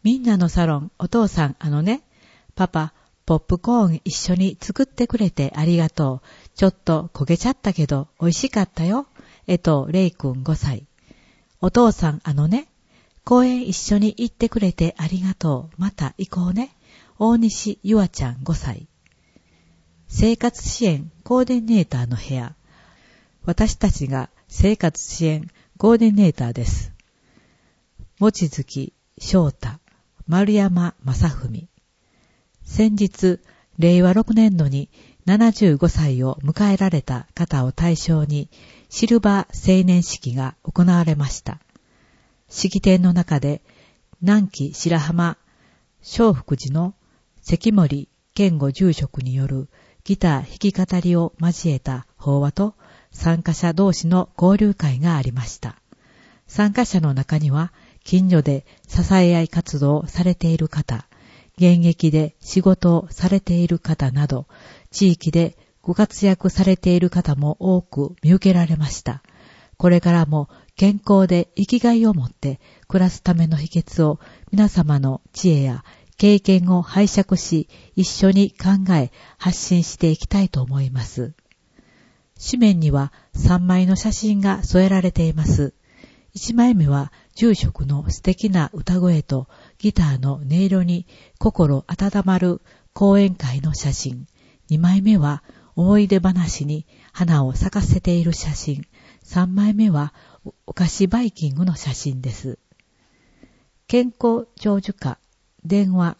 みんなのサロン、お父さん、パパ、ポップコーン一緒に作ってくれてありがとう。ちょっと焦げちゃったけど、美味しかったよ。レイくん5歳。お父さん、公園一緒に行ってくれてありがとう。また行こうね。大西ゆあちゃん5歳。生活支援コーディネーターの部屋。私たちが生活支援コーディネーターです。望月翔太、丸山正文。先日、令和6年度に75歳を迎えられた方を対象にシルバー青年式が行われました。式典の中で、南紀白浜正福寺の関森健吾住職によるギター弾き語りを交えた法話と参加者同士の交流会がありました。参加者の中には、近所で支え合い活動をされている方、現役で仕事をされている方など、地域でご活躍されている方も多く見受けられました。これからも健康で生きがいを持って暮らすための秘訣を皆様の知恵や経験を拝借し、一緒に考え発信していきたいと思います。紙面には3枚の写真が添えられています。1枚目は住職の素敵な歌声とギターの音色に心温まる講演会の写真。2枚目は思い出話に花を咲かせている写真。3枚目はお菓子バイキングの写真です。健康長寿課、電話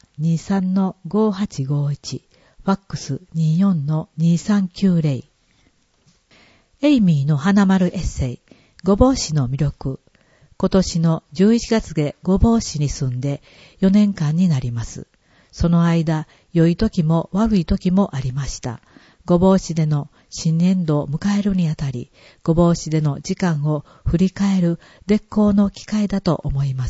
23-5851、ファックス 24-2390。エイミーの花丸エッセイ、ごぼう市の魅力。今年の11月でごぼう市に住んで4年間になります。その間、良い時も悪い時もありました。ごぼう市での新年度を迎えるにあたり、ごぼう市での時間を振り返る絶好の機会だと思います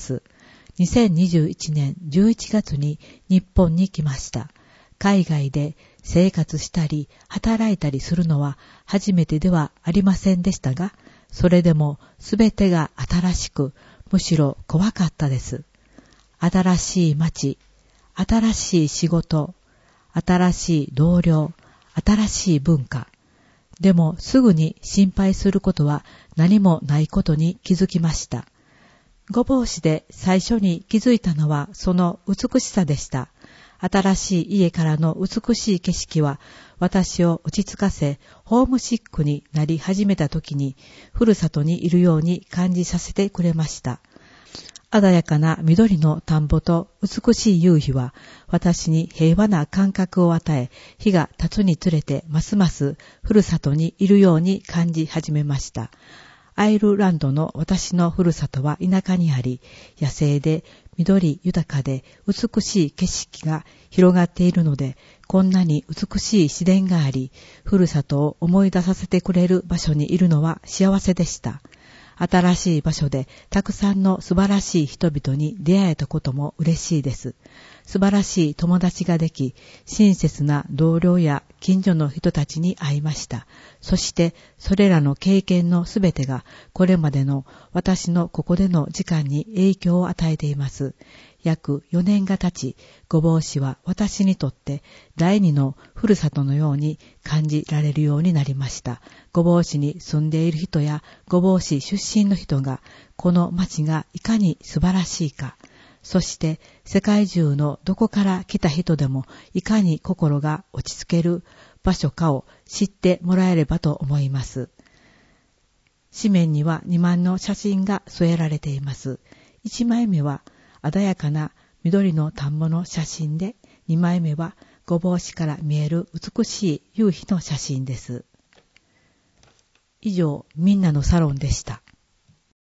。2021年11月に日本に来ました。海外で生活したり働いたりするのは初めてではありませんでしたが、それでもすべてが新しく、むしろ怖かったです。新しい街、新しい仕事、新しい同僚、新しい文化。でもすぐに心配することは何もないことに気づきました。ごぼう市で最初に気づいたのはその美しさでした。新しい家からの美しい景色は私を落ち着かせ、ホームシックになり始めた時にふるさとにいるように感じさせてくれました。鮮やかな緑の田んぼと美しい夕日は私に平和な感覚を与え、日が経つにつれてますますふるさとにいるように感じ始めました。アイルランドの私のふるさとは田舎にあり、野生で緑豊かで美しい景色が広がっているので、こんなに美しい自然があり、ふるさとを思い出させてくれる場所にいるのは幸せでした。新しい場所でたくさんの素晴らしい人々に出会えたことも嬉しいです。素晴らしい友達ができ、親切な同僚や近所の人たちに会いました。そしてそれらの経験のすべてがこれまでの私のここでの時間に影響を与えています。約4年が経ち、ごぼう市は私にとって第二のふるさとのように感じられるようになりました。ごぼう市に住んでいる人やごぼう市出身の人がこの町がいかに素晴らしいか、そして世界中のどこから来た人でもいかに心が落ち着ける場所かを知ってもらえればと思います。紙面には2枚の写真が添えられています。1枚目は鮮やかな緑の田んぼの写真で、2枚目はごぼう市から見える美しい夕日の写真です。以上、みんなのサロンでした。